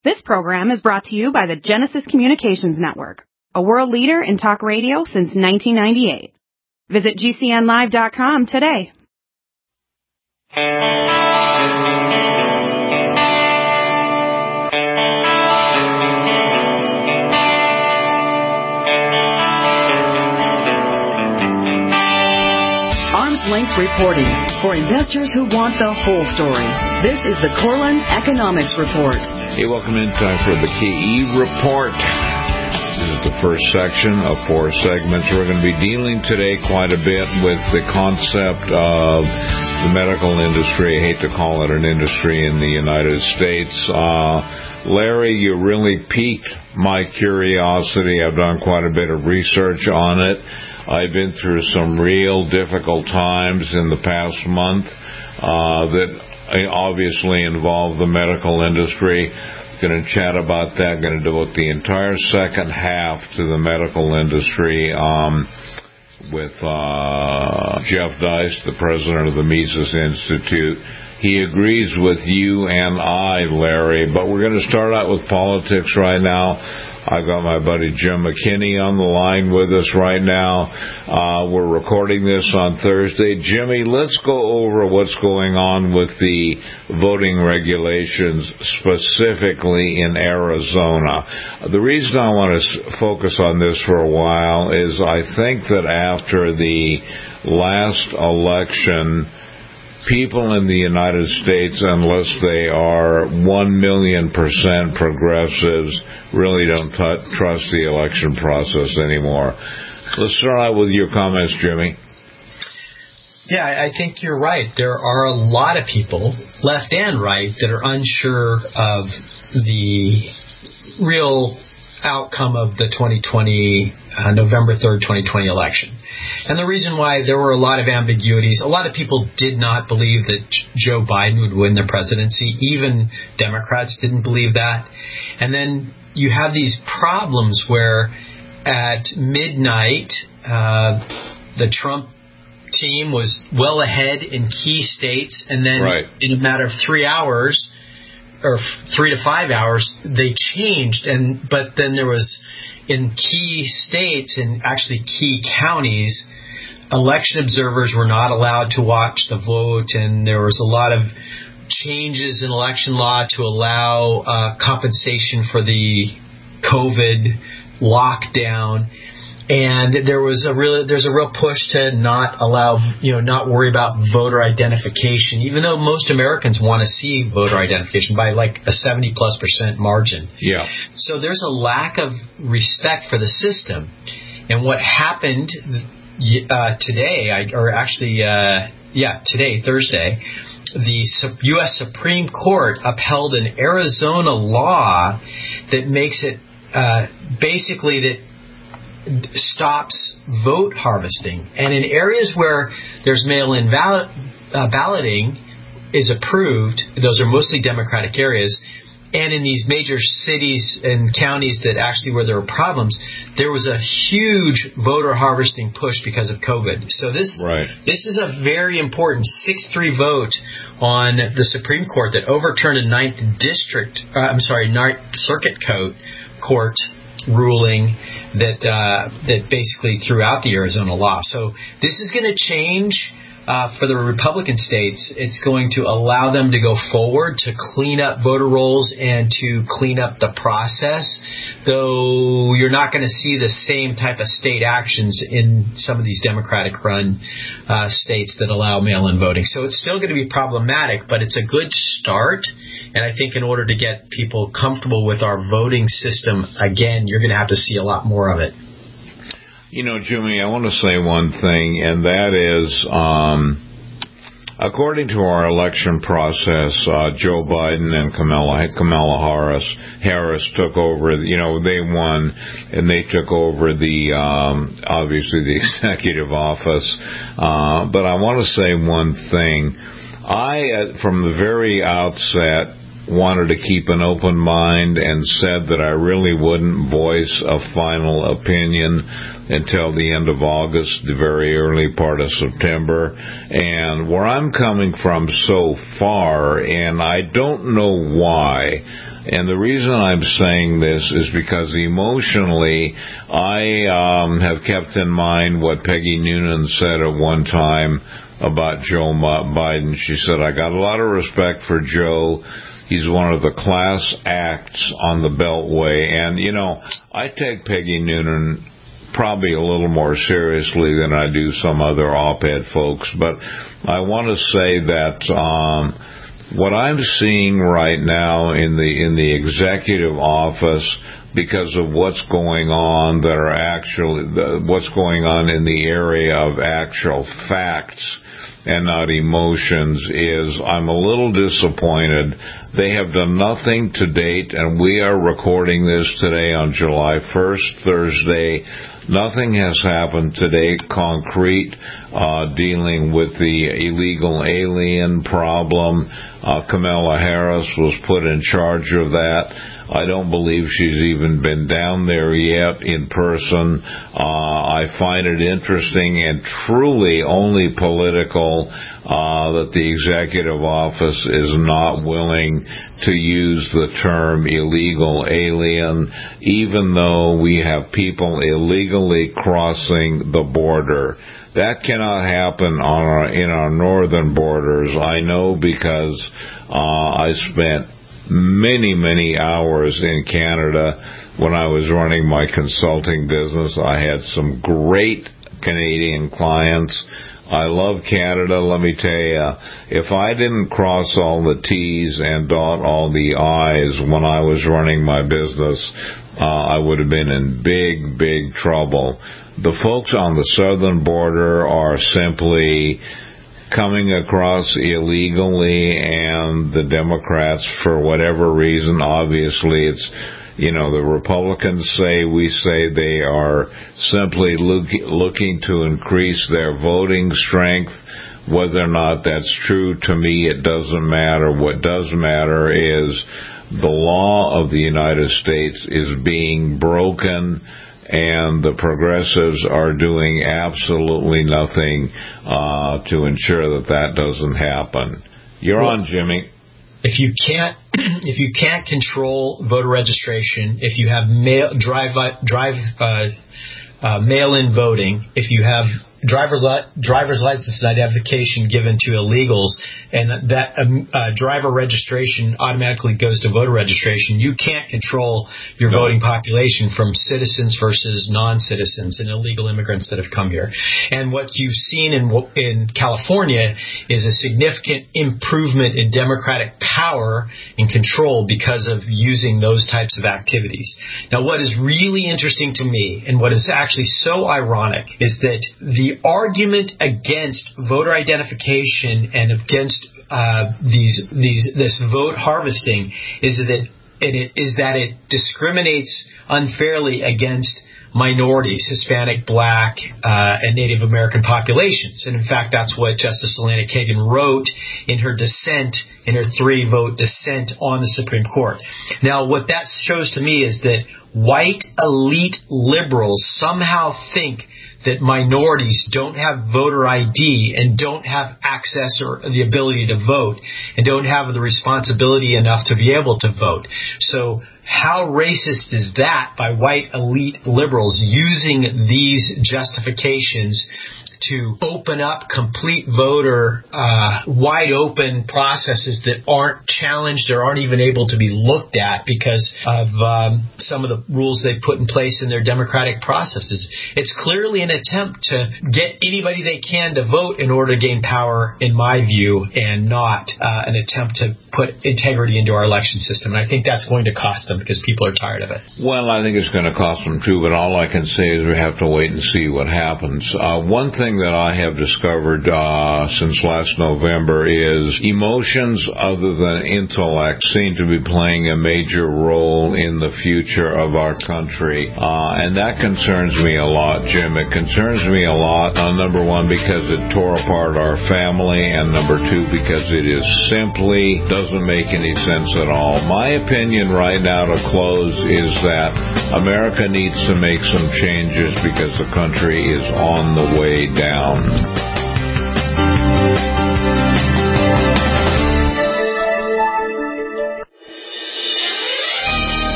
This program is brought to you by the Genesis Communications Network, a world leader in talk radio since 1998. Visit GCNlive.com today. Arm's Length Reporting for investors who want the whole story. This is the Corlin Economics Report. Hey, welcome in. Time for the KE Report. This is the first section of 4 segments. We're going to be dealing today quite a bit with the concept of the medical industry. I hate to call it an industry in the United States. Larry, you really piqued my curiosity. I've done quite a bit of research on it. I've been through some real difficult times in the past month that obviously involve the medical industry. Going to chat about that. Going to devote the entire second half to the medical industry with Jeff Deist, the president of the Mises Institute. He agrees with you and I, Larry, but we're going to start out with politics right now. I've got my buddy Jim McKinney on the line with us right now. We're recording this on Thursday. Jimmy, let's go over what's going on with the voting regulations, specifically in Arizona. The reason I want to focus on this for a while is I think that after the last election, people in the United States, unless they are 1,000,000% progressives, really don't trust the election process anymore. Let's start out with your comments, Jimmy. Yeah, I think you're right. There are a lot of people, left and right, that are unsure of the real outcome of the 2020, November 3rd, 2020 election. And the reason why there were a lot of ambiguities, a lot of people did not believe that Joe Biden would win the presidency. Even Democrats didn't believe that. And then you have these problems where at midnight, the Trump team was well ahead in key states, and then in a matter of 3 hours, or 3 to 5 hours, they changed. But then there was, in key states and actually key counties, election observers were not allowed to watch the vote, and there was a lot of changes in election law to allow compensation for the COVID lockdown. And there's a real push to not allow, not worry about voter identification, even though most Americans want to see voter identification by like a 70+% margin. Yeah. So there's a lack of respect for the system. And what happened today, Thursday, the U.S. Supreme Court upheld an Arizona law that makes it basically that stops vote harvesting. And in areas where there's mail-in balloting is approved, those are mostly Democratic areas, and in these major cities and counties that actually where there were problems, there was a huge voter harvesting push because of COVID. So this is a very important 6-3 vote on the Supreme Court that overturned a Ninth Circuit Court ruling that basically threw out the Arizona law. So this is going to change for the Republican states. It's going to allow them to go forward to clean up voter rolls and to clean up the process, though you're not going to see the same type of state actions in some of these Democratic-run states that allow mail-in voting. So it's still going to be problematic, but it's a good start. And I think in order to get people comfortable with our voting system, again, you're going to have to see a lot more of it. Jimmy, I want to say one thing, and that is, according to our election process, Joe Biden and Kamala Harris took over. They won, and they took over obviously the executive office. But I want to say one thing. I, from the very outset, wanted to keep an open mind and said that I really wouldn't voice a final opinion until the end of August, the very early part of September. And where I'm coming from so far, and I don't know why, And the reason I'm saying this is because emotionally, I have kept in mind what Peggy Noonan said at one time about Joe Biden. She said, I got a lot of respect for Joe. He's one of the class acts on the Beltway. And, you know, I take Peggy Noonan probably a little more seriously than I do some other op-ed folks. But I want to say that what I'm seeing right now in the executive office, because of what's going on what's going on in the area of actual facts and not emotions, is I'm a little disappointed. They have done nothing to date, and we are recording this today on July 1st, Thursday. Nothing has happened today concrete dealing with the illegal alien problem. Kamala Harris was put in charge of that. I don't believe she's even been down there yet in person. I find it interesting and truly only political that the executive office is not willing to use the term illegal alien, even though we have people illegally crossing the border. That cannot happen in our northern borders. I know because I spent many hours in Canada when I was running my consulting business. I had some great Canadian clients. I love Canada. Let me tell you, if I didn't cross all the T's and dot all the I's when I was running my business, I would have been in big trouble. The folks on the southern border are simply coming across illegally, and the Democrats, for whatever reason, obviously it's, you know, the Republicans we say they are simply looking to increase their voting strength. Whether or not that's true, to me, it doesn't matter. What does matter is the law of the United States is being broken, and the progressives are doing absolutely nothing to ensure that doesn't happen. You're on, Jimmy. If you can't control voter registration, if you have mail-in voting, if you have driver's license identification given to illegals, and that driver registration automatically goes to voter registration, you can't control your voting population from citizens versus non-citizens and illegal immigrants that have come here. And what you've seen in California is a significant improvement in democratic power and control because of using those types of activities. Now, what is really interesting to me, and what is actually so ironic, is that the argument against voter identification and against this vote harvesting is that it discriminates unfairly against minorities, Hispanic, Black, and Native American populations. And in fact, that's what Justice Elena Kagan wrote in her dissent, in her 3-vote dissent on the Supreme Court. Now, what that shows to me is that white elite liberals somehow think that minorities don't have voter ID and don't have access or the ability to vote and don't have the responsibility enough to be able to vote. So how racist is that by white elite liberals using these justifications to open up complete voter, wide open processes that aren't challenged or aren't even able to be looked at because of some of the rules they put in place in their democratic processes. It's clearly an attempt to get anybody they can to vote in order to gain power, in my view, and not an attempt to put integrity into our election system. And I think that's going to cost them because people are tired of it. Well, I think it's going to cost them too, but all I can say is we have to wait and see what happens. One thing that I have discovered since last November is emotions other than intellect seem to be playing a major role in the future of our country. And that concerns me a lot, Jim. It concerns me a lot, number one, because it tore apart our family, and number two, because it is simply doesn't make any sense at all. My opinion right now to close is that America needs to make some changes because the country is on the way down.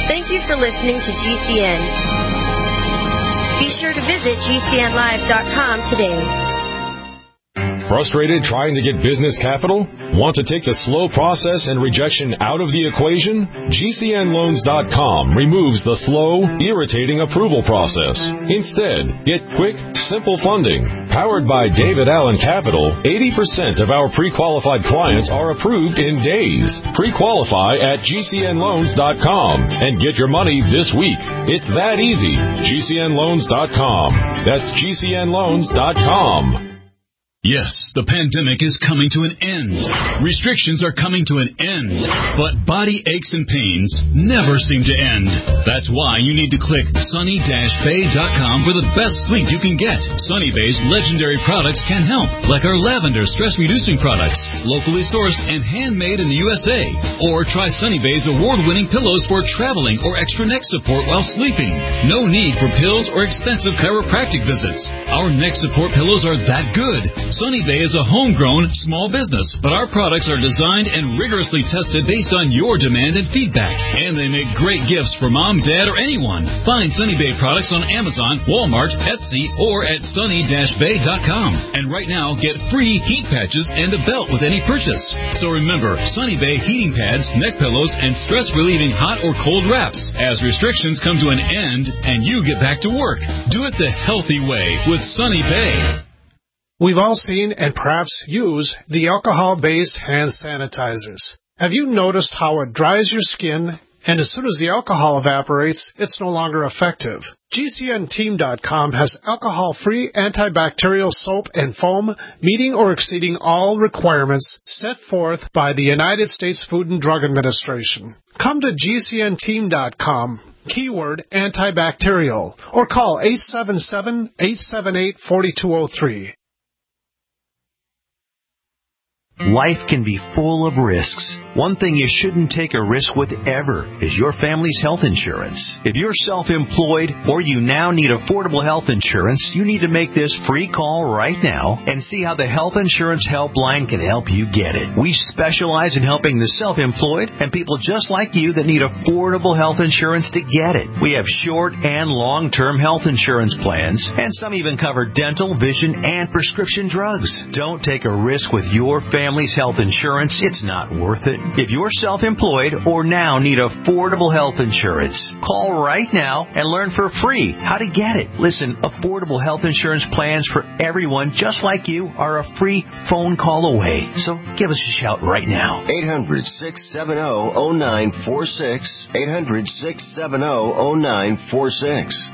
Thank you for listening to GCN. Be sure to visit GCNlive.com today. Frustrated trying to get business capital? Want to take the slow process and rejection out of the equation? GCNloans.com removes the slow, irritating approval process. Instead, get quick, simple funding. Powered by David Allen Capital, 80% of our pre-qualified clients are approved in days. Pre-qualify at GCNloans.com and get your money this week. It's that easy. GCNloans.com. That's GCNloans.com. Yes, the pandemic is coming to an end. Restrictions are coming to an end. But body aches and pains never seem to end. That's why you need to click sunny-bay.com for the best sleep you can get. Sunny Bay's legendary products can help, like our lavender stress-reducing products, locally sourced and handmade in the USA. Or try Sunny Bay's award-winning pillows for traveling or extra neck support while sleeping. No need for pills or expensive chiropractic visits. Our neck support pillows are that good. Sunny Bay is a homegrown small business, but our products are designed and rigorously tested based on your demand and feedback. And they make great gifts for mom, dad, or anyone. Find Sunny Bay products on Amazon, Walmart, Etsy, or at sunny-bay.com. And right now, get free heat patches and a belt with any purchase. So remember, Sunny Bay heating pads, neck pillows, and stress-relieving hot or cold wraps. As restrictions come to an end and you get back to work, do it the healthy way with Sunny Bay. We've all seen and perhaps use the alcohol-based hand sanitizers. Have you noticed how it dries your skin, and as soon as the alcohol evaporates, it's no longer effective? GCNteam.com has alcohol-free antibacterial soap and foam meeting or exceeding all requirements set forth by the United States Food and Drug Administration. Come to GCNteam.com, keyword antibacterial, or call 877-878-4203. Life can be full of risks. One thing you shouldn't take a risk with ever is your family's health insurance. If you're self-employed or you now need affordable health insurance, you need to make this free call right now and see how the Health Insurance Helpline can help you get it. We specialize in helping the self-employed and people just like you that need affordable health insurance to get it. We have short and long-term health insurance plans, and some even cover dental, vision, and prescription drugs. Don't take a risk with your family's health insurance. It's not worth it. If you're self-employed or now need affordable health insurance, call right now and learn for free how to get it. Listen, affordable health insurance plans for everyone just like you are a free phone call away. So give us a shout right now. 800-670-0946. 800-670-0946.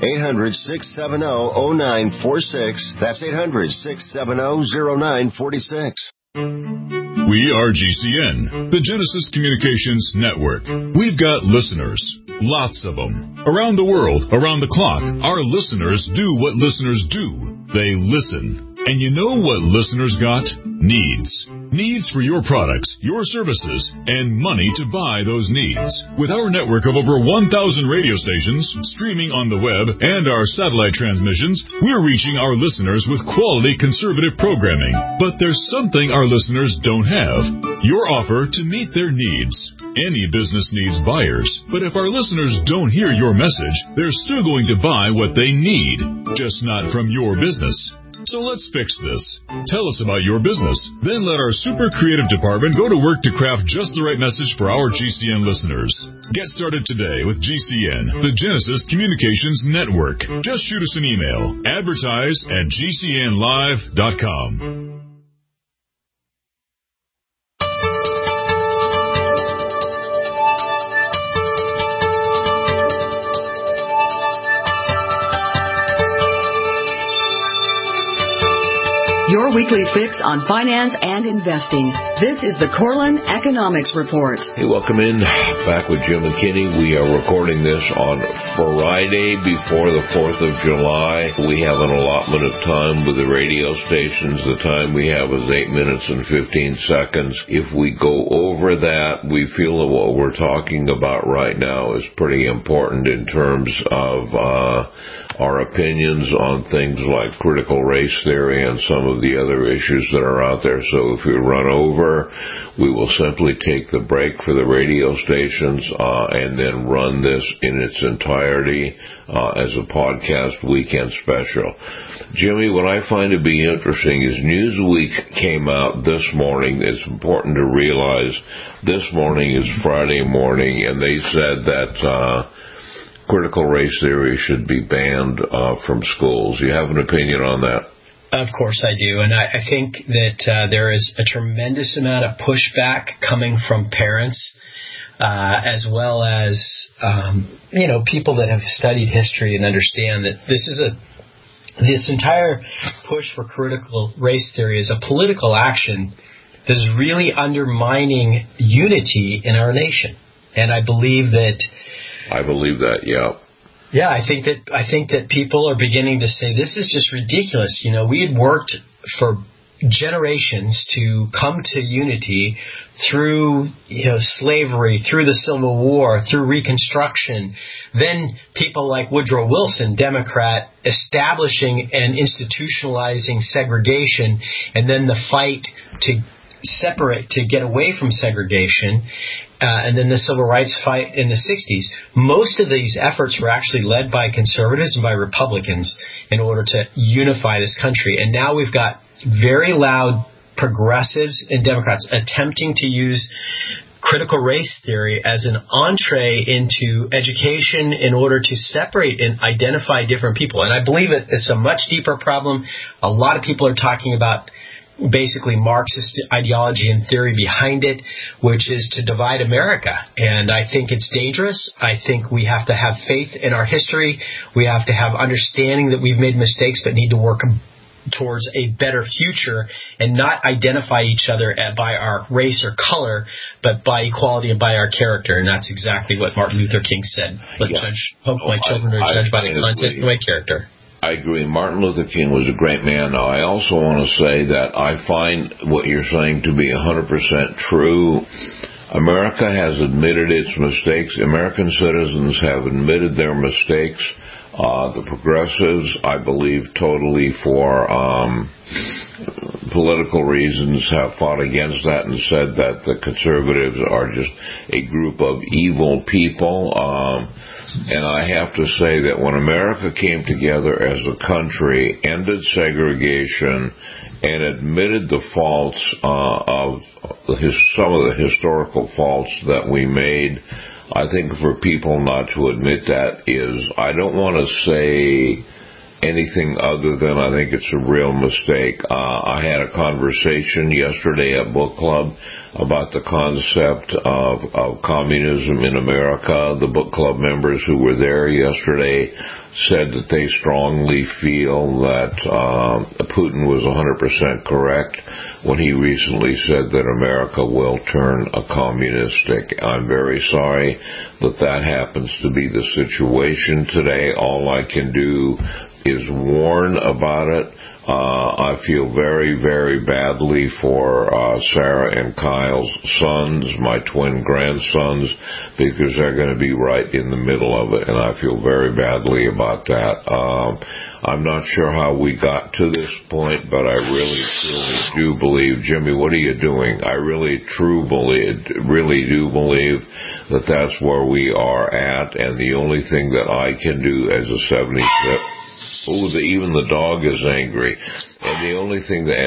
800-670-0946. That's 800-670-0946. We are GCN, the Genesis Communications Network. We've got listeners, lots of them. Around the world, around the clock, our listeners do what listeners do. They listen. And you know what listeners got? Needs. Needs for your products, your services, and money to buy those needs. With our network of over 1,000 radio stations, streaming on the web, and our satellite transmissions, we're reaching our listeners with quality conservative programming. But there's something our listeners don't have. Your offer to meet their needs. Any business needs buyers, but if our listeners don't hear your message, they're still going to buy what they need, just not from your business. So let's fix this. Tell us about your business. Then let our super creative department go to work to craft just the right message for our GCN listeners. Get started today with GCN, the Genesis Communications Network. Just shoot us an email. Advertise@GCNlive.com. Your weekly fix on finance and investing. This is the Corlin Economics Report. Hey, welcome in. Back with Jim and Kenny. We are recording this on Friday before the 4th of July. We have an allotment of time with the radio stations. The time we have is 8 minutes and 15 seconds. If we go over that, we feel that what we're talking about right now is pretty important in terms of our opinions on things like critical race theory and some of the other issues that are out there. So if we run over, occur. We will simply take the break for the radio stations and then run this in its entirety as a podcast weekend special. Jimmy, what I find to be interesting is Newsweek came out this morning. It's important to realize this morning is Friday morning, and they said that critical race theory should be banned from schools. You have an opinion on that? Of course I do, and I think that there is a tremendous amount of pushback coming from parents, as well as people that have studied history and understand that this entire push for critical race theory is a political action that is really undermining unity in our nation, and I believe that. I believe that, yeah. Yeah, I think that people are beginning to say this is just ridiculous. We had worked for generations to come to unity through slavery, through the Civil War, through Reconstruction. Then people like Woodrow Wilson, Democrat, establishing and institutionalizing segregation, and then the fight to separate, to get away from segregation. And then the civil rights fight in the 60s. Most of these efforts were actually led by conservatives and by Republicans in order to unify this country. And now we've got very loud progressives and Democrats attempting to use critical race theory as an entree into education in order to separate and identify different people. And I believe it's a much deeper problem. A lot of people are talking about basically Marxist ideology and theory behind it, which is to divide America. And I think it's dangerous. I think we have to have faith in our history. We have to have understanding that we've made mistakes but need to work towards a better future and not identify each other by our race or color, but by equality and by our character. And that's exactly what Martin Luther King said. Hope my children are judged by the content of my character. I agree. Martin Luther King was a great man. Now, I also want to say that I find what you're saying to be 100% true. America has admitted its mistakes. American citizens have admitted their mistakes. The progressives, I believe, totally for political reasons, have fought against that and said that the conservatives are just a group of evil people. And I have to say that when America came together as a country, ended segregation, and admitted the faults of some of the historical faults that we made, I think for people not to admit that is, I don't want to say anything other than I think it's a real mistake. I had a conversation yesterday at Book Club about the concept of communism in America. The book club members who were there yesterday said that they strongly feel that Putin was 100% correct when he recently said that America will turn communistic. I'm very sorry that happens to be the situation today. All I can do is warn about it. I feel very, very badly for Sarah and Kyle's sons, my twin grandsons, because they're going to be right in the middle of it, and I feel very badly about that. I'm not sure how we got to this point, but I really, truly do believe, Jimmy, what are you doing? I really do believe that that's where we are at, and the only thing that I can do as a 76... even the dog is angry. And the only thing that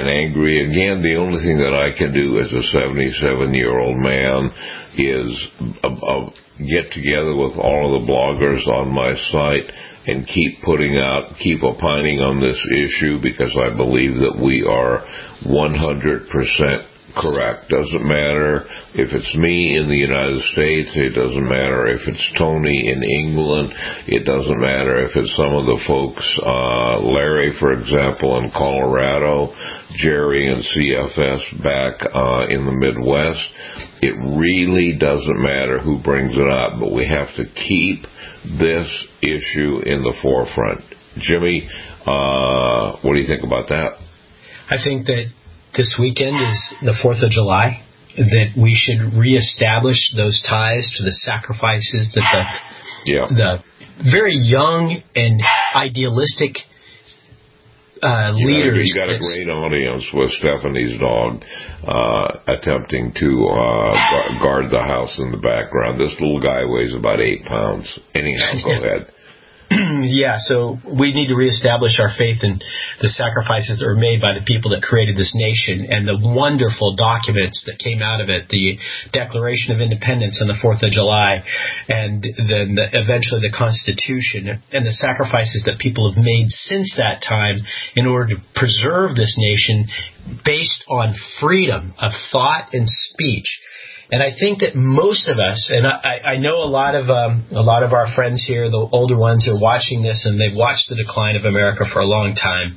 I can do as a 77-year-old man is get together with all of the bloggers on my site and keep opining on this issue, because I believe that we are 100% correct. Doesn't matter if it's me in the United States. It doesn't matter if it's Tony in England. It doesn't matter if it's some of the folks, Larry, for example, in Colorado, Jerry and CFS back in the Midwest. It really doesn't matter who brings it up, but we have to keep this issue in the forefront. Jimmy, what do you think about that? I think that this weekend is the 4th of July, that we should reestablish those ties to the sacrifices that the very young and idealistic leaders. You got a great audience with Stephanie's dog attempting to guard the house in the background. This little guy weighs about 8 pounds. Anyhow, go ahead. Yeah, so we need to reestablish our faith in the sacrifices that were made by the people that created this nation and the wonderful documents that came out of it, the Declaration of Independence on the 4th of July, and then eventually the Constitution, and the sacrifices that people have made since that time in order to preserve this nation based on freedom of thought and speech. And I think that most of us, and I know a lot of our friends here, the older ones, are watching this, and they've watched the decline of America for a long time.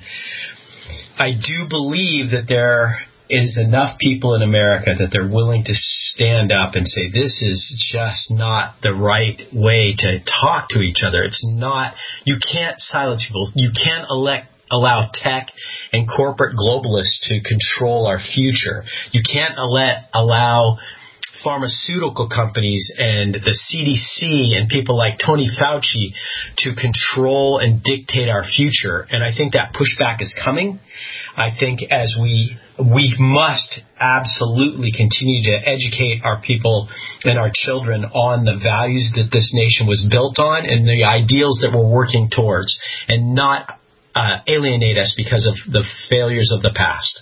I do believe that there is enough people in America that they're willing to stand up and say, this is just not the right way to talk to each other. It's not. You can't silence people. You can't allow tech and corporate globalists to control our future. You can't allow pharmaceutical companies and the CDC and people like Tony Fauci to control and dictate our future. And I think that pushback is coming. I think as we must absolutely continue to educate our people and our children on the values that this nation was built on and the ideals that we're working towards, and not alienate us because of the failures of the past.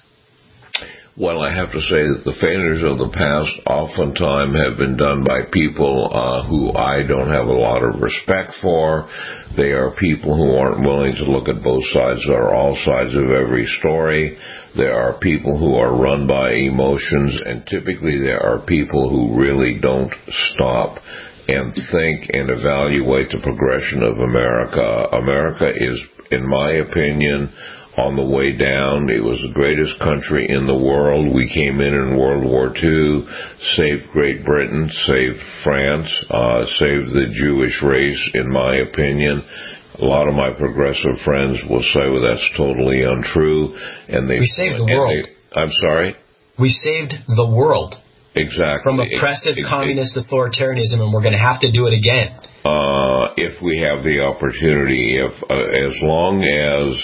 Well, I have to say that the failures of the past oftentimes have been done by people who I don't have a lot of respect for. They are people who aren't willing to look at both sides or all sides of every story. There are people who are run by emotions, and typically there are people who really don't stop and think and evaluate the progression of America. America is, in my opinion, on the way down. It was the greatest country in the world. We came in World War II, saved Great Britain, saved France, saved the Jewish race, in my opinion. A lot of my progressive friends will say, well, that's totally untrue. And we saved the world. I'm sorry? We saved the world. Exactly. From oppressive communist authoritarianism, and we're going to have to do it again. If we have the opportunity, as long as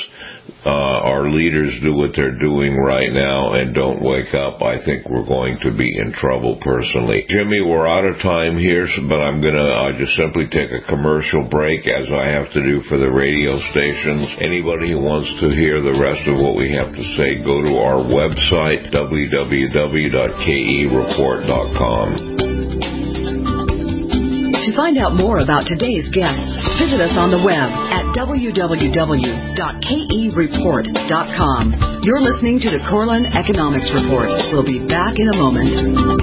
our leaders do what they're doing right now and don't wake up, I think we're going to be in trouble personally. Jimmy, we're out of time here, but I'm going to just simply take a commercial break, as I have to do for the radio stations. Anybody who wants to hear the rest of what we have to say, go to our website, www.kereport.com. To find out more about today's guests, visit us on the web at www.kereport.com. You're listening to the Corlin Economics Report. We'll be back in a moment.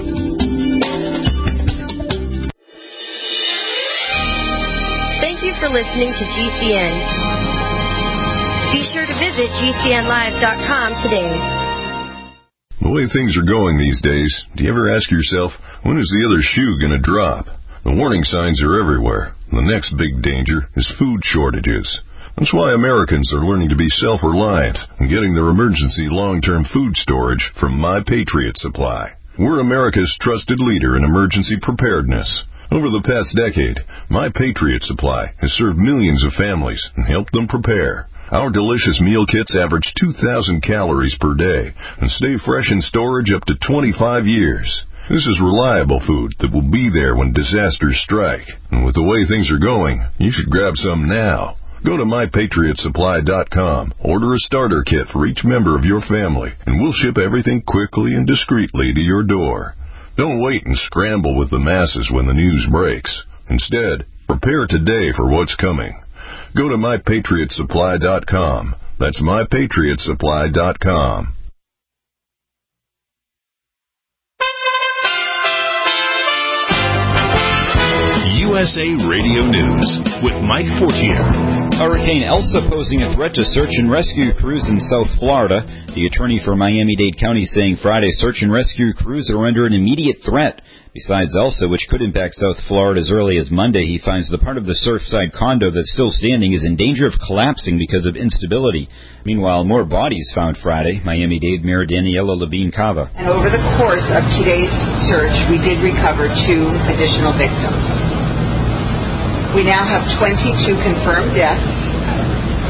Thank you for listening to GCN. Be sure to visit GCNlive.com today. The way things are going these days, do you ever ask yourself, when is the other shoe going to drop? The warning signs are everywhere. The next big danger is food shortages. That's why Americans are learning to be self-reliant and getting their emergency long-term food storage from My Patriot Supply. We're America's trusted leader in emergency preparedness. Over the past decade, My Patriot Supply has served millions of families and helped them prepare. Our delicious meal kits average 2,000 calories per day and stay fresh in storage up to 25 years. This is reliable food that will be there when disasters strike. And with the way things are going, you should grab some now. Go to MyPatriotSupply.com, order a starter kit for each member of your family, and we'll ship everything quickly and discreetly to your door. Don't wait and scramble with the masses when the news breaks. Instead, prepare today for what's coming. Go to MyPatriotSupply.com. That's MyPatriotSupply.com. USA Radio News with Mike Fortier. Hurricane Elsa posing a threat to search and rescue crews in South Florida. The attorney for Miami-Dade County saying Friday search and rescue crews are under an immediate threat. Besides Elsa, which could impact South Florida as early as Monday, he finds the part of the Surfside condo that's still standing is in danger of collapsing because of instability. Meanwhile, more bodies found Friday. Miami-Dade Mayor Daniela Levine Cava. And over the course of today's search, we did recover 2 additional victims. We now have 22 confirmed deaths,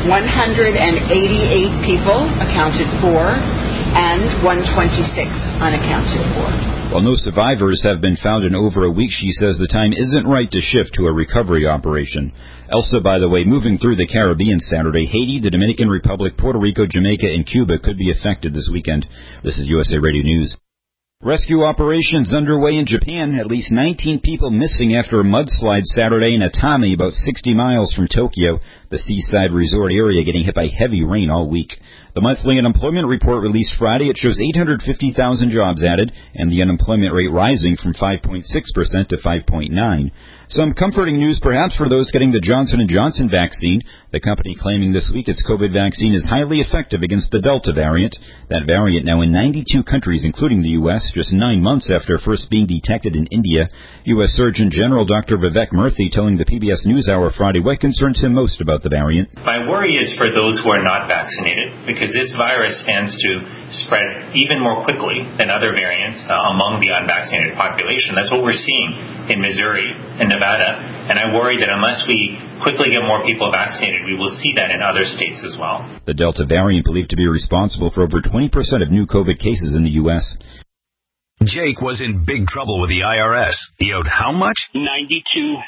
188 people accounted for, and 126 unaccounted for. While no survivors have been found in over a week, she says the time isn't right to shift to a recovery operation. Elsa, by the way, moving through the Caribbean Saturday, Haiti, the Dominican Republic, Puerto Rico, Jamaica, and Cuba could be affected this weekend. This is USA Radio News. Rescue operations underway in Japan. At least 19 people missing after a mudslide Saturday in Atami, about 60 miles from Tokyo, the seaside resort area getting hit by heavy rain all week. The monthly unemployment report released Friday, it shows 850,000 jobs added and the unemployment rate rising from 5.6% to 5.9%. Some comforting news perhaps for those getting the Johnson & Johnson vaccine. The company claiming this week its COVID vaccine is highly effective against the Delta variant. That variant now in 92 countries, including the U.S., just 9 months after first being detected in India. U.S. Surgeon General Dr. Vivek Murthy telling the PBS NewsHour Friday what concerns him most about the variant. My worry is for those who are not vaccinated, because this virus tends to spread even more quickly than other variants among the unvaccinated population. That's what we're seeing in Missouri and Nevada, and I worry that unless we quickly get more people vaccinated, we will see that in other states as well. The Delta variant believed to be responsible for over 20% of new COVID cases in the U.S. Jake was in big trouble with the IRS. He owed how much? $92,000.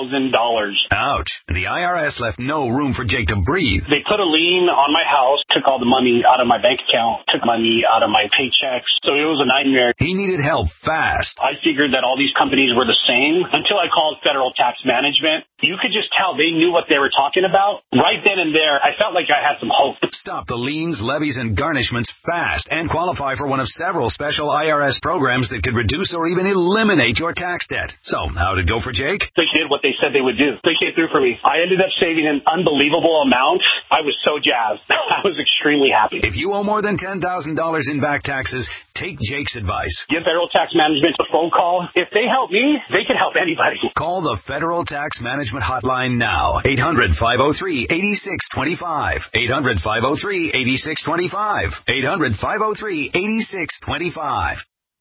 Ouch. The IRS left no room for Jake to breathe. They put a lien on my house, took all the money out of my bank account, took money out of my paychecks. So it was a nightmare. He needed help fast. I figured that all these companies were the same until I called Federal Tax Management. You could just tell they knew what they were talking about. Right then and there, I felt like I had some hope. Stop the liens, levies, and garnishments fast and qualify for one of several special IRS programs that could reduce or even eliminate your tax debt. So, how'd it go for Jake? They did what they said they would do. They came through for me. I ended up saving an unbelievable amount. I was so jazzed. I was extremely happy. If you owe more than $10,000 in back taxes, take Jake's advice. Give Federal Tax Management a phone call. If they help me, they can help anybody. Call the Federal Tax Management Hotline now. 800-503-8625. 800-503-8625. 800-503-8625.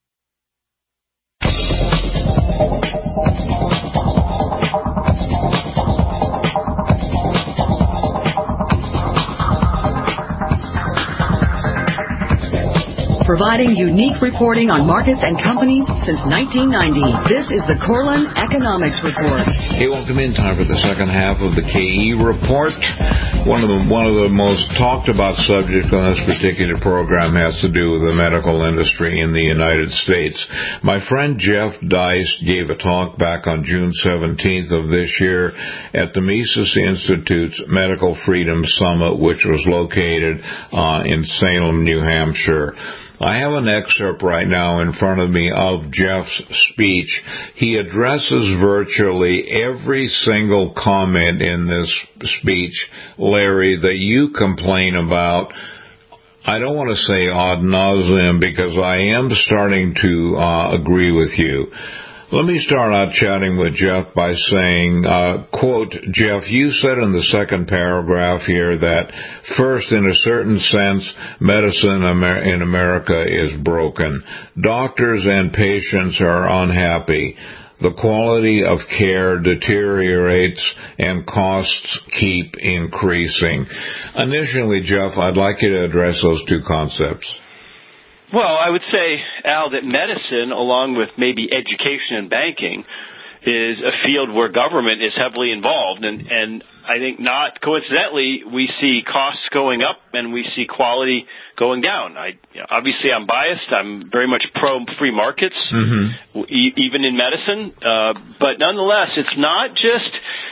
Providing unique reporting on markets and companies since 1990. This is the Corlin Economics Report. Hey, welcome in. Time for the second half of the KE Report. One of the most talked about subjects on this particular program has to do with the medical industry in the United States. My friend Jeff Deist gave a talk back on June 17th of this year at the Mises Institute's Medical Freedom Summit, which was located in Salem, New Hampshire. I have an excerpt right now in front of me of Jeff's speech. He addresses virtually every single comment in this speech, Larry, that you complain about. I don't want to say ad nauseum because I am starting to agree with you. Let me start out chatting with Jeff by saying, quote, Jeff, you said in the second paragraph here that first, in a certain sense, medicine in America is broken. Doctors and patients are unhappy. The quality of care deteriorates and costs keep increasing. Initially, Jeff, I'd like you to address those two concepts. Well, I would say, Al, that medicine, along with maybe education and banking, is a field where government is heavily involved. And I think not coincidentally, we see costs going up and we see quality going down. Obviously, I'm biased. I'm very much pro-free markets, even in medicine. But nonetheless, it's not just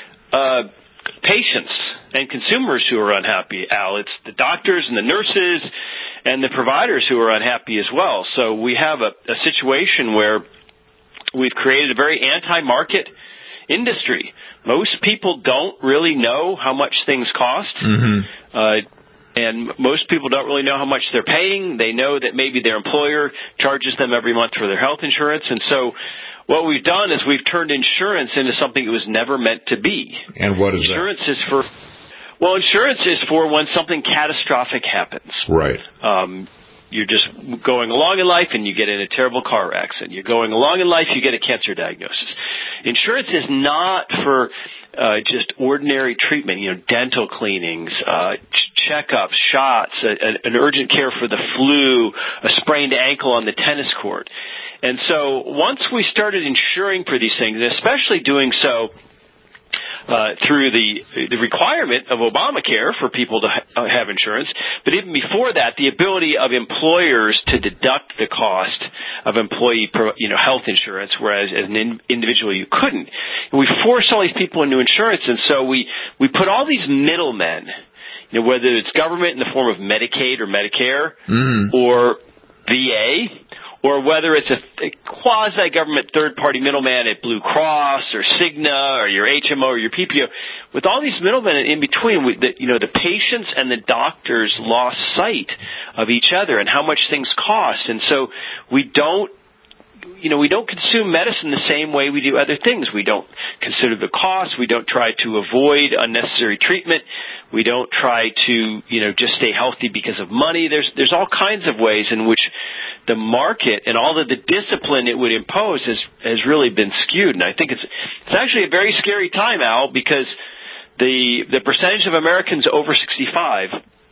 patients and consumers who are unhappy, Al. It's the doctors and the nurses and the providers who are unhappy as well. So we have a situation where we've created a very anti-market industry. Most people don't really know how much things cost, and most people don't really know how much they're paying. They know that maybe their employer charges them every month for their health insurance, and so what we've done is we've turned insurance into something it was never meant to be. And what is insurance that? Insurance is for when something catastrophic happens. Right. You're just going along in life and you get in a terrible car accident. You're going along in life, you get a cancer diagnosis. Insurance is not for just ordinary treatment, dental cleanings, checkups, shots, an urgent care for the flu, a sprained ankle on the tennis court. And so once we started insuring for these things, and especially doing so through the requirement of Obamacare for people to have insurance, but even before that, the ability of employers to deduct the cost of employee health insurance, whereas as an individual you couldn't. And we forced all these people into insurance, and so we put all these middlemen, whether it's government in the form of Medicaid or Medicare or VA, or whether it's a quasi-government third-party middleman at Blue Cross or Cigna or your HMO or your PPO, with all these middlemen in between, the patients and the doctors lost sight of each other and how much things cost. And so we don't consume medicine the same way we do other things. We don't consider the cost. We don't try to avoid unnecessary treatment. We don't try to, just stay healthy because of money. There's all kinds of ways in which the market and all of the discipline it would impose has really been skewed. And I think it's actually a very scary time, Al, because the percentage of Americans over 65,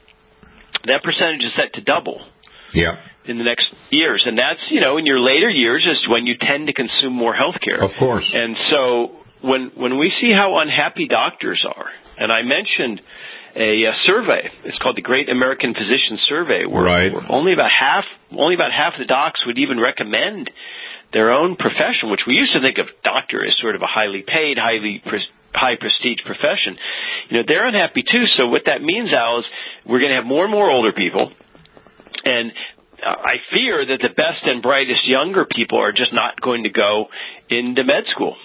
that percentage is set to double. Yeah. In the next years. And that's, in your later years is when you tend to consume more health care. Of course. And so when we see how unhappy doctors are, and I mentioned a survey, it's called the Great American Physician Survey, where only about half the docs would even recommend their own profession, which we used to think of doctor as sort of a highly paid, high prestige profession. They're unhappy too. So what that means, Al, is we're going to have more and more older people, and I fear that the best and brightest younger people are just not going to go into med school.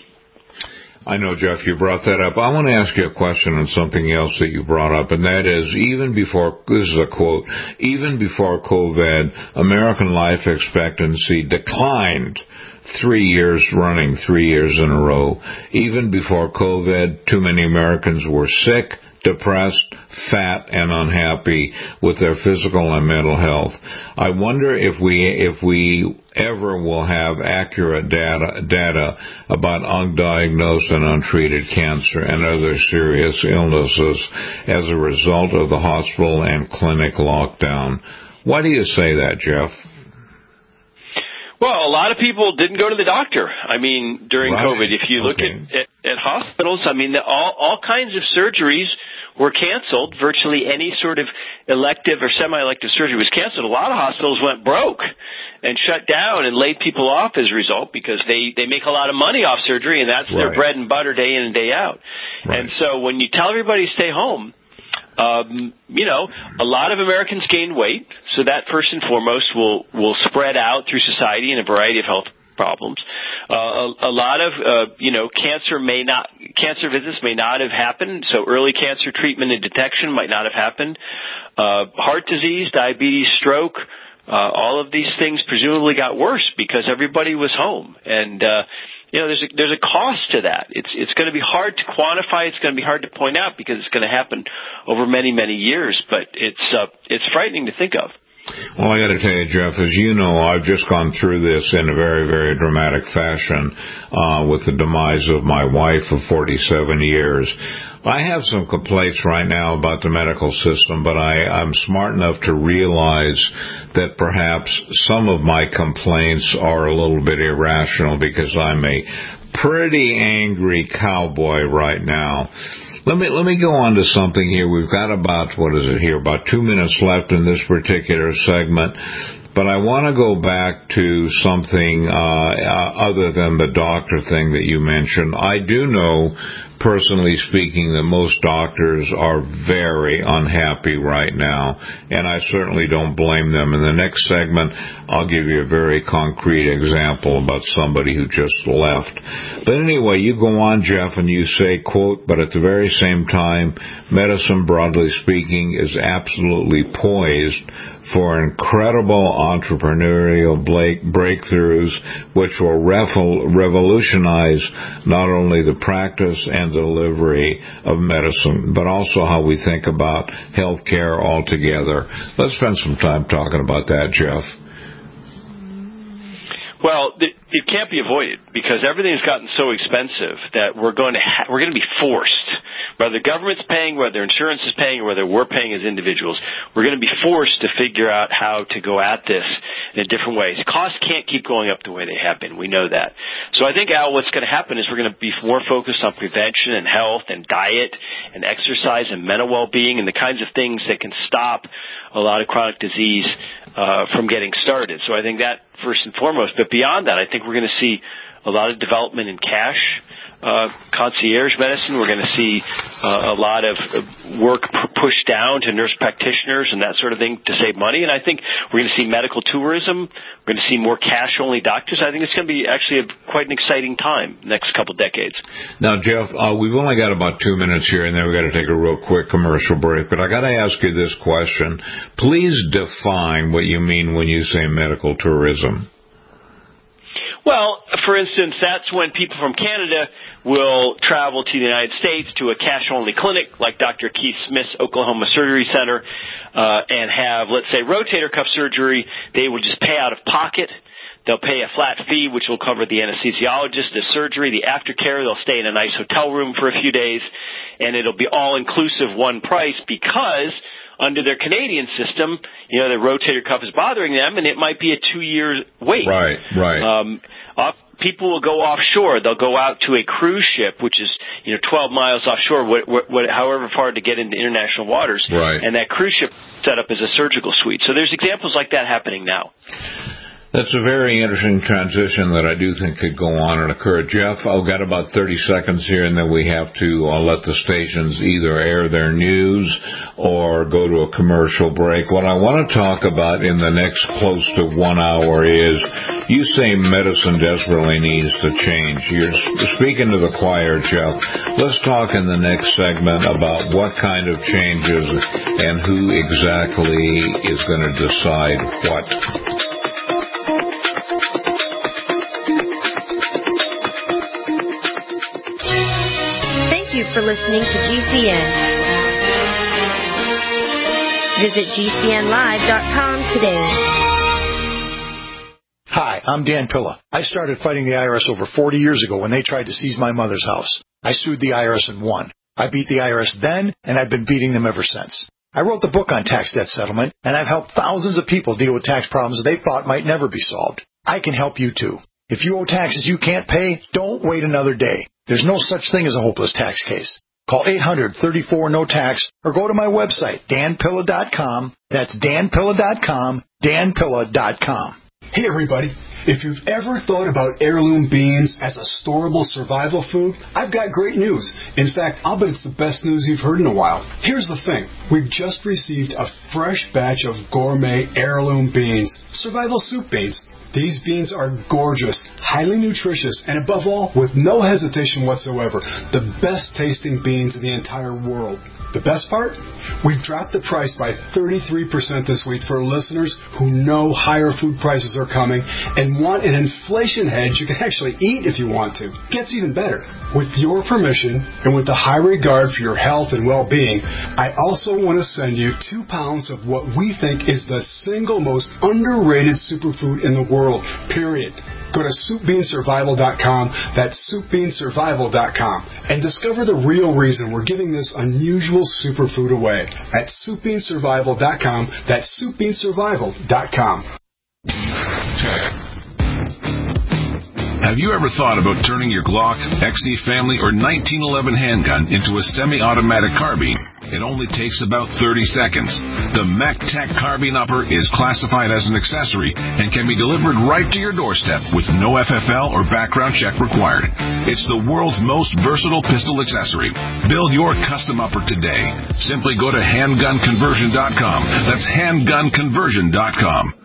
I know, Jeff, you brought that up. I want to ask you a question on something else that you brought up, and that is, this is a quote, even before COVID, American life expectancy declined 3 years running, 3 years in a row. Even before COVID, too many Americans were sick, depressed, fat, and unhappy with their physical and mental health. I wonder if we ever will have accurate data about undiagnosed and untreated cancer and other serious illnesses as a result of the hospital and clinic lockdown. Why do you say that, Jeff? Well, a lot of people didn't go to the doctor. I mean, during COVID, if you look at hospitals, I mean, all kinds of surgeries were canceled. Virtually any sort of elective or semi-elective surgery was canceled. A lot of hospitals went broke and shut down and laid people off as a result because they make a lot of money off surgery, and that's their bread and butter day in and day out. And so when you tell everybody to stay home, a lot of Americans gain weight, so that first and foremost will spread out through society in a variety of health problems. A lot of cancer visits may not have happened, so early cancer treatment and detection might not have happened. Heart disease, diabetes, stroke, all of these things presumably got worse because everybody was home, and there's a cost to that. It's going to be hard to quantify. It's going to be hard to point out because it's going to happen over many, many years. But it's frightening to think of. Well, I got to tell you, Jeff, as you know, I've just gone through this in a very, very dramatic fashion with the demise of my wife of 47 years. I have some complaints right now about the medical system, but I'm smart enough to realize that perhaps some of my complaints are a little bit irrational because I'm a pretty angry cowboy right now. Let me go on to something here. We've got about 2 minutes left in this particular segment. But I want to go back to something other than the doctor thing that you mentioned. I do know, personally speaking, that most doctors are very unhappy right now, and I certainly don't blame them. In the next segment, I'll give you a very concrete example about somebody who just left. But anyway, you go on, Jeff, and you say, quote, but at the very same time, medicine, broadly speaking, is absolutely poised for incredible entrepreneurial breakthroughs which will revolutionize not only the practice and delivery of medicine, but also how we think about healthcare altogether. Let's spend some time talking about that, Jeff. Well, it can't be avoided because everything's gotten so expensive that we're going to be forced, whether the government's paying, whether insurance is paying, or whether we're paying as individuals, we're going to be forced to figure out how to go at this in different ways. Costs can't keep going up the way they have been. We know that. So I think, Al, what's going to happen is we're going to be more focused on prevention and health and diet and exercise and mental well-being and the kinds of things that can stop a lot of chronic disease from getting started. So I think that first and foremost. But beyond that, I think we're going to see a lot of development in cash concierge medicine. We're going to see a lot of work pushed down to nurse practitioners and that sort of thing to save money. And I think we're going to see medical tourism. We're going to see more cash-only doctors. I think it's going to be actually quite an exciting time next couple decades. Now, Jeff, we've only got about 2 minutes here, and then we've got to take a real quick commercial break. But I got to ask you this question. Please define what you mean when you say medical tourism. Well, for instance, that's when people from Canada will travel to the United States to a cash-only clinic like Dr. Keith Smith's Oklahoma Surgery Center and have, let's say, rotator cuff surgery. They will just pay out of pocket. They'll pay a flat fee, which will cover the anesthesiologist, the surgery, the aftercare. They'll stay in a nice hotel room for a few days, and it'll be all-inclusive one price because under their Canadian system, you know, the rotator cuff is bothering them, and it might be a 2-year wait. Right. People will go offshore. They'll go out to a cruise ship, which is 12 miles offshore, however far to get into international waters. Right. And that cruise ship set up as a surgical suite. So there's examples like that happening now. That's a very interesting transition that I do think could go on and occur. Jeff, I've got about 30 seconds here, and then we have to let the stations either air their news or go to a commercial break. What I want to talk about in the next close to 1 hour is, you say medicine desperately needs to change. You're speaking to the choir, Jeff. Let's talk in the next segment about what kind of changes and who exactly is going to decide what. Thank you for listening to GCN. Visit GCNlive.com today. Hi, I'm Dan Pilla. I started fighting the IRS over 40 years ago when they tried to seize my mother's house. I sued the IRS and won. I beat the IRS then, and I've been beating them ever since. I wrote the book on tax debt settlement, and I've helped thousands of people deal with tax problems they thought might never be solved. I can help you too. If you owe taxes you can't pay, don't wait another day. There's no such thing as a hopeless tax case. Call 800-34-NO-TAX or go to my website, danpilla.com. That's danpilla.com, danpilla.com. Hey everybody, if you've ever thought about heirloom beans as a storable survival food, I've got great news. In fact, I'll bet it's the best news you've heard in a while. Here's the thing. We've just received a fresh batch of gourmet heirloom beans, survival soup beans. These beans are gorgeous, highly nutritious, and above all, with no hesitation whatsoever, the best tasting beans in the entire world. The best part? We've dropped the price by 33% this week for listeners who know higher food prices are coming and want an inflation hedge you can actually eat if you want to. Gets even better. With your permission and with the high regard for your health and well-being, I also want to send you 2 pounds of what we think is the single most underrated superfood in the world, period. Go to SoupBeanSurvival.com, that's SoupBeanSurvival.com, and discover the real reason we're giving this unusual superfood away at SoupBeanSurvival.com, that's SoupBeanSurvival.com. Have you ever thought about turning your Glock, XD Family, or 1911 handgun into a semi-automatic carbine? It only takes about 30 seconds. The MacTac Carbine Upper is classified as an accessory and can be delivered right to your doorstep with no FFL or background check required. It's the world's most versatile pistol accessory. Build your custom upper today. Simply go to handgunconversion.com. That's handgunconversion.com.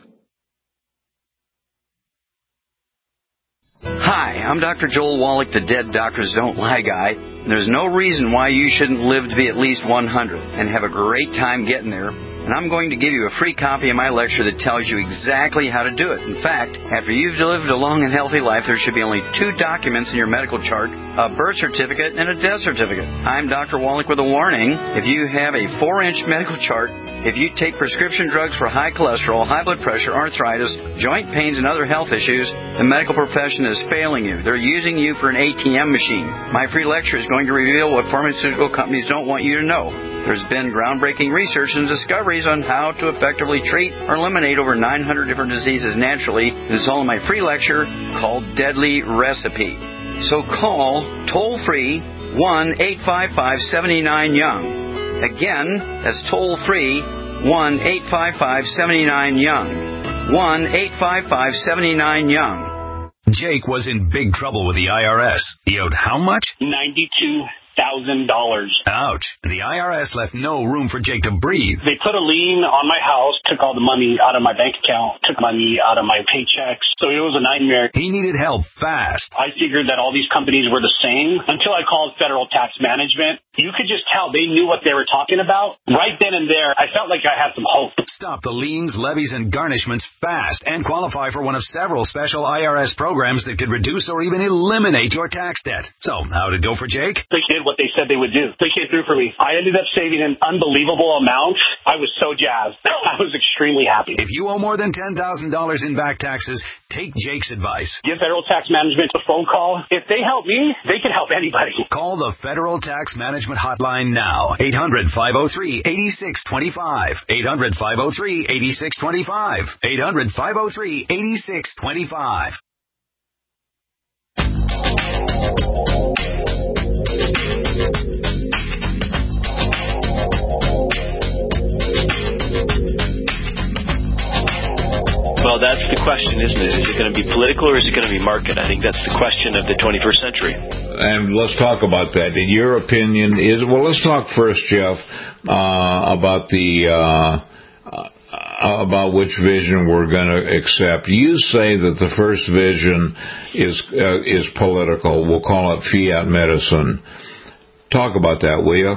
Hi, I'm Dr. Joel Wallach, the Dead Doctors Don't Lie guy. There's no reason why you shouldn't live to be at least 100 and have a great time getting there and I'm going to give you a free copy of my lecture that tells you exactly how to do it. In fact, after you've lived a long and healthy life, there should be only 2 documents in your medical chart, a birth certificate and a death certificate. I'm Dr. Wallach with a warning. If you have a 4-inch medical chart, if you take prescription drugs for high cholesterol, high blood pressure, arthritis, joint pains, and other health issues, the medical profession is failing you. They're using you for an ATM machine. My free lecture is going to reveal what pharmaceutical companies don't want you to know. There's been groundbreaking research and discoveries on how to effectively treat or eliminate over 900 different diseases naturally. It's all in my free lecture called Deadly Recipe. So call toll-free 1-855-79-YOUNG. Again, that's toll-free 1-855-79-YOUNG. 1-855-79-YOUNG. Jake was in big trouble with the IRS. He owed how much? $92,000. Ouch. The IRS left no room for Jake to breathe. They put a lien on my house, took all the money out of my bank account, took money out of my paychecks. So it was a nightmare. He needed help fast. I figured that all these companies were the same until I called Federal Tax Management. You could just tell they knew what they were talking about. Right then and there, I felt like I had some hope. Stop the liens, levies, and garnishments fast and qualify for one of several special IRS programs that could reduce or even eliminate your tax debt. So, how did it go for Jake? They did what they said they would do. They came through for me. I ended up saving an unbelievable amount. I was so jazzed. I was extremely happy. If you owe more than $10,000 in back taxes, take Jake's advice. Give Federal Tax Management a phone call. If they help me, they can help anybody. Call the Federal Tax Management Hotline now. 800-503-8625. 800-503-8625. 800-503-8625. Well, that's the question, isn't it? Is it going to be political or is it going to be market? I think that's the question of the 21st century. And let's talk about that. In your opinion, let's talk first, Jeff, about about which vision we're going to accept. You say that the first vision is political. We'll call it fiat medicine. Talk about that, will you?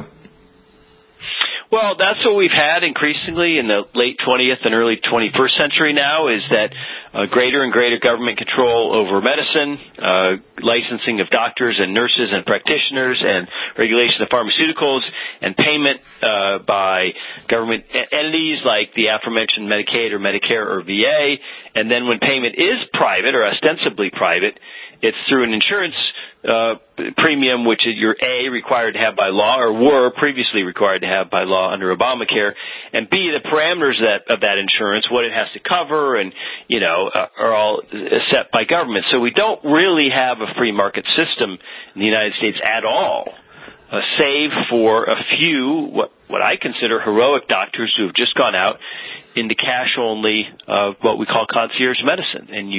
Well, that's what we've had increasingly in the late 20th and early 21st century now, is that greater and greater government control over medicine, licensing of doctors and nurses and practitioners, and regulation of pharmaceuticals, and payment by government entities like the aforementioned Medicaid or Medicare or VA. And then when payment is private or ostensibly private, it's through an insurance premium, which you're A, required to have by law, or were previously required to have by law under Obamacare, and B, the parameters of that insurance, what it has to cover, and, are all set by government. So we don't really have a free market system in the United States at all, save for a few, what I consider heroic doctors who have just gone out into cash-only, what we call concierge medicine. And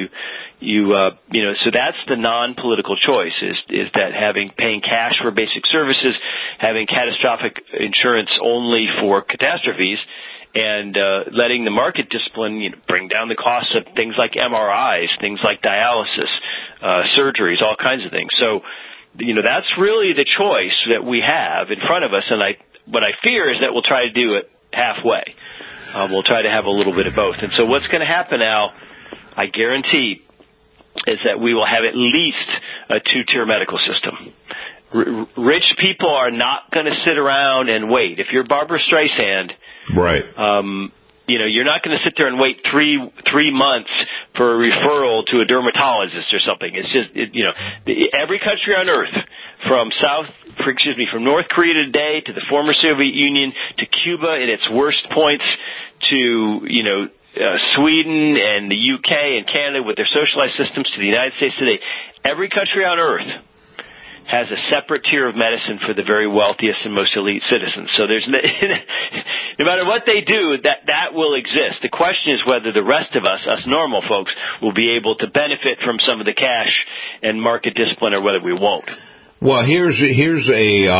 so that's the non-political choice, is that paying cash for basic services, having catastrophic insurance only for catastrophes, and letting the market discipline bring down the cost of things like MRIs, things like dialysis, surgeries, all kinds of things. So, that's really the choice that we have in front of us, and what I fear is that we'll try to do it halfway. We'll try to have a little bit of both. And so what's going to happen now, I guarantee, is that we will have at least a two-tier medical system. Rich people are not going to sit around and wait. If you're Barbara Streisand, right? You're not going to sit there and wait three months for a referral to a dermatologist or something. It's just, every country on earth, from North Korea today to the former Soviet Union to Cuba in its worst points to, Sweden and the UK and Canada with their socialized systems to the United States today, every country on earth has a separate tier of medicine for the very wealthiest and most elite citizens. So there's no matter what they do, that will exist. The question is whether the rest of us normal folks, will be able to benefit from some of the cash and market discipline, or whether we won't. Well, here's a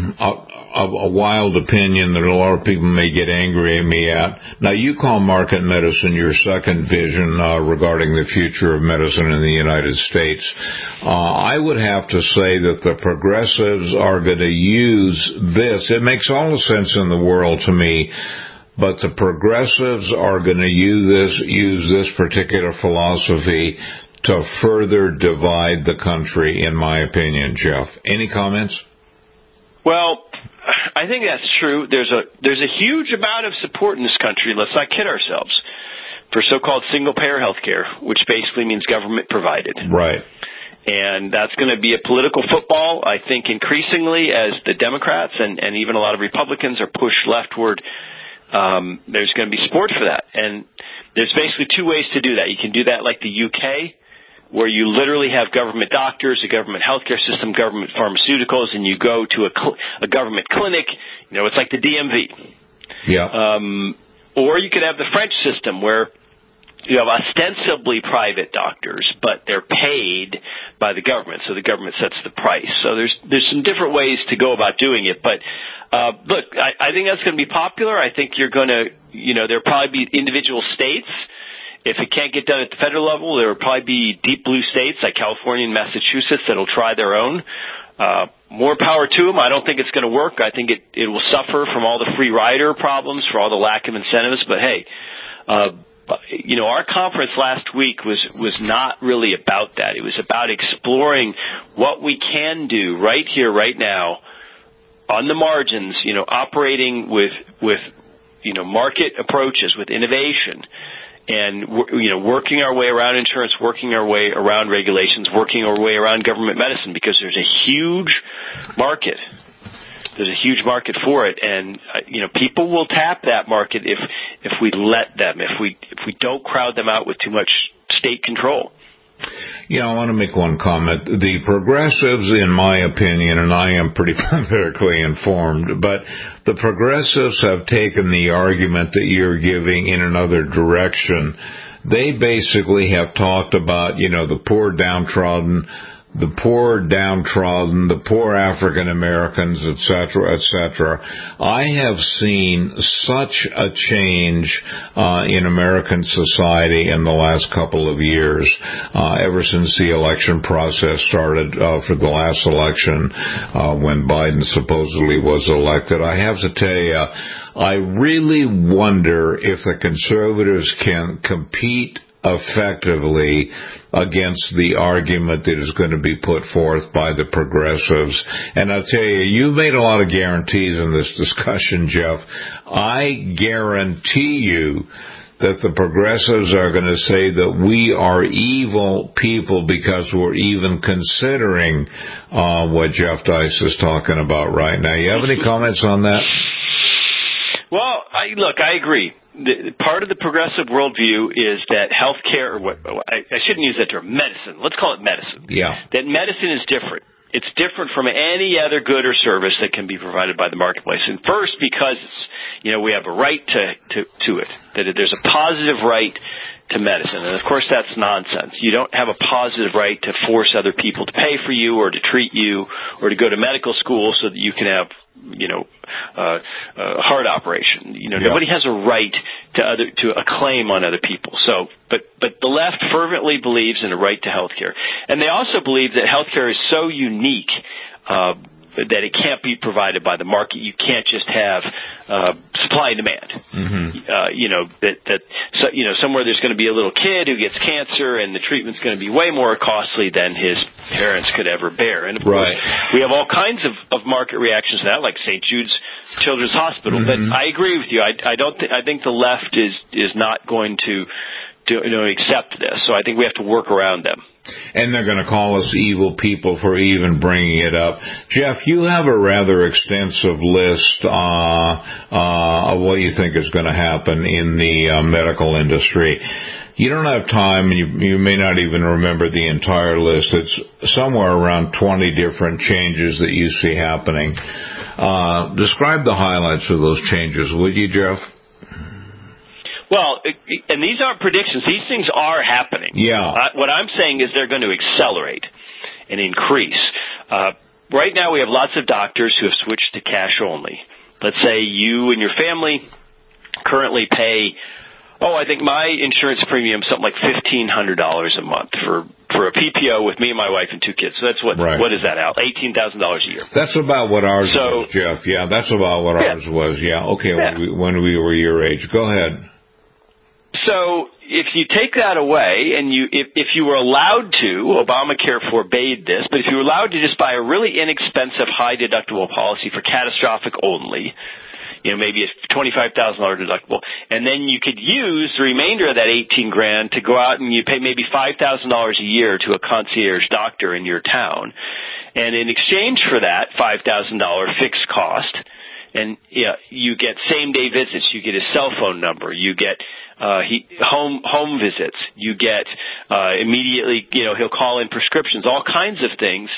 wild opinion that a lot of people may get angry at me at. Now, you call market medicine your second vision regarding the future of medicine in the United States. I would have to say that the progressives are going to use this. It makes all the sense in the world to me. but the progressives are going to use this particular philosophy to further divide the country, in my opinion. Jeff, any comments? Well, I think that's true. There's a huge amount of support in this country, let's not kid ourselves, for so-called single-payer health care, which basically means government-provided. Right. And that's going to be a political football, I think, increasingly as the Democrats and even a lot of Republicans are pushed leftward. There's going to be support for that. And there's basically two ways to do that. You can do that like the UK, where you literally have government doctors, a government healthcare system, government pharmaceuticals, and you go to a government clinic. It's like the DMV. Yeah. Or you could have the French system, where you have ostensibly private doctors, but they're paid by the government, so the government sets the price. So there's some different ways to go about doing it. But look, I think that's going to be popular. I think you're going to, there'll probably be individual states. If it can't get done at the federal level, there will probably be deep blue states like California and Massachusetts that'll try their own. More power to them. I don't think it's going to work. I think it will suffer from all the free rider problems, for all the lack of incentives. But hey, our conference last week was not really about that. It was about exploring what we can do right here, right now, on the margins. Operating with market approaches, with innovation. And, working our way around insurance, working our way around regulations, working our way around government medicine, because there's a huge market. There's a huge market for it. And, people will tap that market if we let them, if we don't crowd them out with too much state control. Yeah, I want to make one comment. The progressives, in my opinion, and I am pretty politically informed, but the progressives have taken the argument that you're giving in another direction. They basically have talked about, the poor downtrodden, the poor African Americans, etc., etc. I have seen such a change in American society in the last couple of years, ever since the election process started for the last election, when Biden supposedly was elected. I have to tell you, I really wonder if the conservatives can compete effectively against the argument that is going to be put forth by the progressives. And I'll tell you, you've made a lot of guarantees in this discussion, Jeff. I guarantee you that the progressives are going to say that we are evil people because we're even considering what Jeff Deist is talking about right now. You have any comments on that? Well, I agree. Part of the progressive worldview is that healthcare, I shouldn't use that term, medicine. Let's call it medicine. Yeah. That medicine is different. It's different from any other good or service that can be provided by the marketplace. And first, because we have a right to it. That there's a positive right to medicine. And of course, that's nonsense. You don't have a positive right to force other people to pay for you or to treat you or to go to medical school so that you can have a heart operation. Nobody has a right to a claim on other people. So, but the left fervently believes in a right to health care. And they also believe that health care is so unique that it can't be provided by the market. You can't just have supply and demand. Mm-hmm. Somewhere there's going to be a little kid who gets cancer, and the treatment's going to be way more costly than his parents could ever bear. And of course, we have all kinds of market reactions to that, like St. Jude's Children's Hospital. Mm-hmm. But I agree with you. I think the left is not going to accept this. So I think we have to work around them. And they're going to call us evil people for even bringing it up. Jeff, you have a rather extensive list of what you think is going to happen in the medical industry. You don't have time, and you may not even remember the entire list. It's somewhere around 20 different changes that you see happening. Describe the highlights of those changes, would you, Jeff? Well, and these aren't predictions. These things are happening. Yeah. What I'm saying is they're going to accelerate and increase. Right now we have lots of doctors who have switched to cash only. Let's say you and your family currently pay, I think my insurance premium is something like $1,500 a month for for a PPO with me and my wife and 2 kids. So that's what is that, Al? $18,000 a year. That's about what ours was, Jeff. Yeah, that's about what ours was. Yeah, okay, when we were your age. Go ahead. So if you take that away, and if you were allowed to, Obamacare forbade this, but if you were allowed to just buy a really inexpensive, high-deductible policy for catastrophic only, maybe a $25,000 deductible, and then you could use the remainder of that $18,000 to go out and you pay maybe $5,000 a year to a concierge doctor in your town, and in exchange for that $5,000 fixed cost, and you get same-day visits, you get his cell phone number, you get home visits, you get immediately, he'll call in prescriptions, all kinds of things.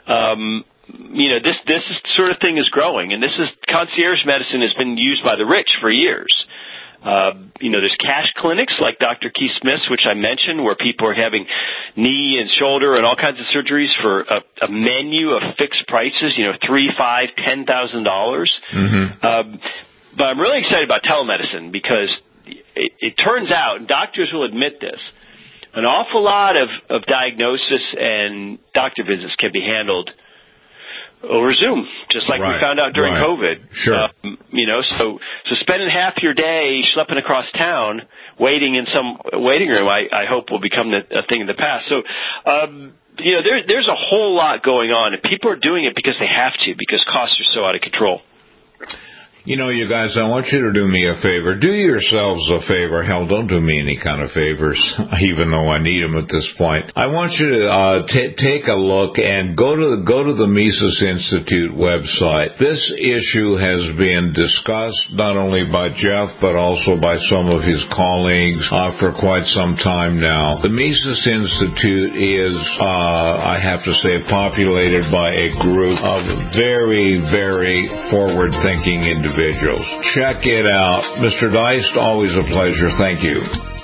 This sort of thing is growing, and concierge medicine has been used by the rich for years. There's cash clinics like Dr. Keith Smith's, which I mentioned, where people are having knee and shoulder and all kinds of surgeries for a menu of fixed prices, $3,000, $5,000, $10,000. But I'm really excited about telemedicine because it turns out, and doctors will admit this, an awful lot of diagnosis and doctor visits can be handled over Zoom, just like we found out during COVID. Sure. So spending half your day schlepping across town, waiting in some waiting room, I hope will become a thing of the past. So, there's a whole lot going on, and people are doing it because they have to, because costs are so out of control. You guys, I want you to do me a favor. Do yourselves a favor. Hell, don't do me any kind of favors, even though I need them at this point. I want you to take a look and go to the Mises Institute website. This issue has been discussed not only by Jeff, but also by some of his colleagues for quite some time now. The Mises Institute is, I have to say, populated by a group of very, very forward-thinking individuals. Check it out. Mr. Deist, always a pleasure. Thank you.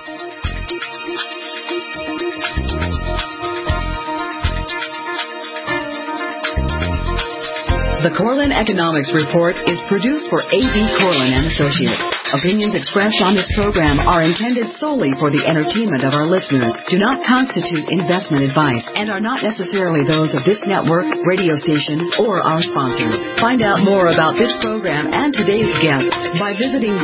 The Corlin Economics Report is produced for A.B. Corlin and Associates. Opinions expressed on this program are intended solely for the entertainment of our listeners, do not constitute investment advice, and are not necessarily those of this network, radio station, or our sponsors. Find out more about this program and today's guest by visiting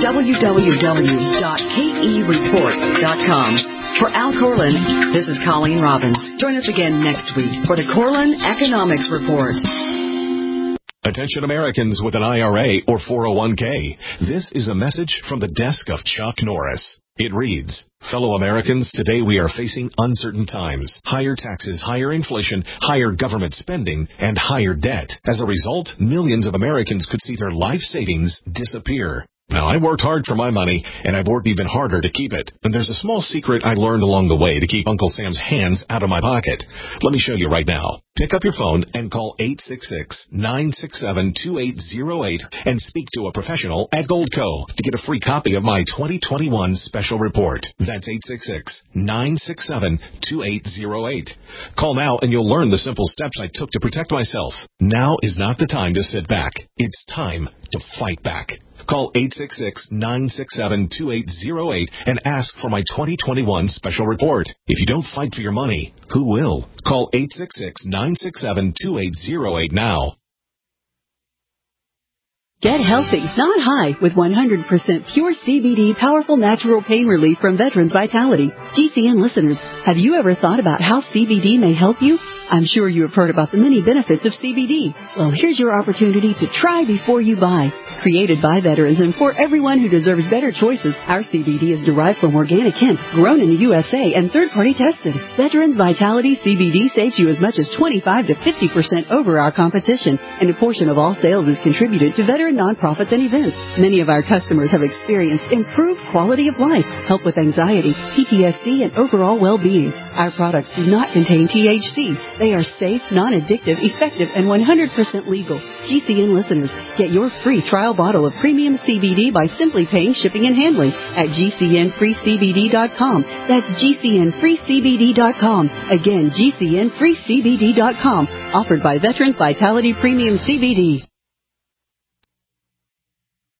www.kereport.com. For Al Corlin, this is Colleen Robbins. Join us again next week for the Corlin Economics Report. Attention Americans with an IRA or 401k. This is a message from the desk of Chuck Norris. It reads, fellow Americans, today we are facing uncertain times. Higher taxes, higher inflation, higher government spending, and higher debt. As a result, millions of Americans could see their life savings disappear. Now, I worked hard for my money, and I've worked even harder to keep it. And there's a small secret I learned along the way to keep Uncle Sam's hands out of my pocket. Let me show you right now. Pick up your phone and call 866-967-2808 and speak to a professional at Goldco to get a free copy of my 2021 special report. That's 866-967-2808. Call now and you'll learn the simple steps I took to protect myself. Now is not the time to sit back. It's time to fight back. Call 866-967-2808 and ask for my 2021 special report. If you don't fight for your money, who will? Call 866-967-2808 now. Get healthy, not high, with 100% pure CBD powerful natural pain relief from Veterans Vitality. GCN listeners, have you ever thought about how CBD may help you? I'm sure you have heard about the many benefits of CBD. Well, here's your opportunity to try before you buy. Created by veterans and for everyone who deserves better choices, our CBD is derived from organic hemp, grown in the USA, and third-party tested. Veterans Vitality CBD saves you as much as 25 to 50% over our competition, and a portion of all sales is contributed to veteran nonprofits and events. Many of our customers have experienced improved quality of life, help with anxiety, PTSD, and overall well-being. Our products do not contain THC. They are safe, non-addictive, effective, and 100% legal. GCN listeners, get your free trial bottle of premium CBD by simply paying shipping and handling at GCNFreeCBD.com. That's GCNFreeCBD.com. Again, GCNFreeCBD.com. Offered by Veterans Vitality Premium CBD.